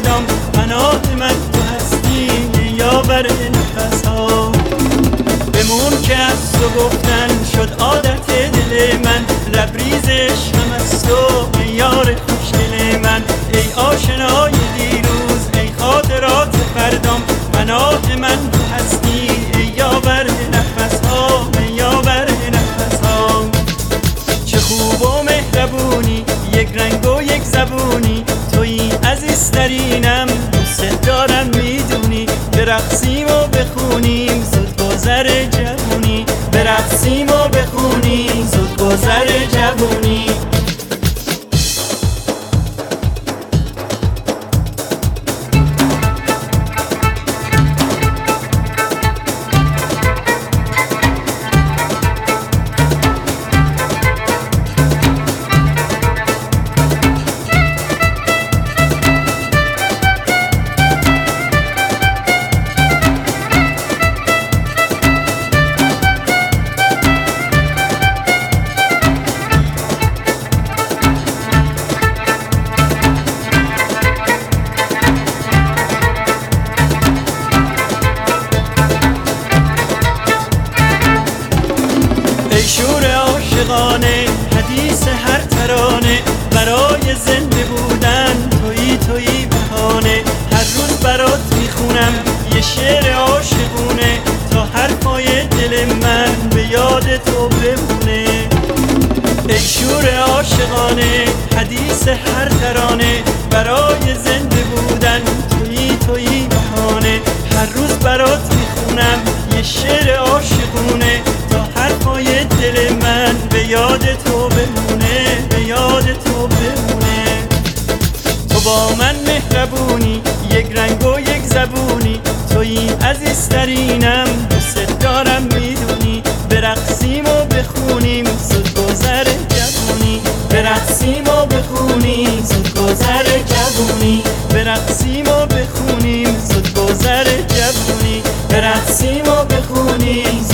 فردام، پناه من تو هستی یاور نفس‌ها. بمون که از تو گفتن شد عادت دل من، لبریزش هم از تو یار خوشگل من. ای آشنای دیروز، ای خاطرات فردام، پناه من تو هستی یاور نفس‌ها، یاور نفس‌ها. چه خوب و مهربونی، یک رنگ و یک زبونی، تویی عزیزترینم، دوست دارم میدونی. برقصیم و بخونیم زود گذر جوونی، برقصیم و بخونیم زود گذر جوونی. ای شور عاشقانه، حدیث هر ترانه، برای زنده بودن تویی بهانه. هر روز برات میخونم یه شعر عاشقونه، تا حرفای دل من به یاد تو بمونه. ای شور عاشقانه، حدیث هر ترانه، برای زنده بودن تویی بهانه. هر روز برات میخونم یه شعر عاشقونه، تا حرفای دل من به یاد تو بمونه، به یاد تو بمونه. تو با من مهربونی، یک رنگ و یک زبونی، تویی عزیزترینم، دوست دارم میدونی. برقصیم و بخونیم زود گذر جوونی، برقصیم و بخونیم زود گذر جوونی، برقصیم و بخونیم زود گذر جوونی، برقصیم و بخونیم.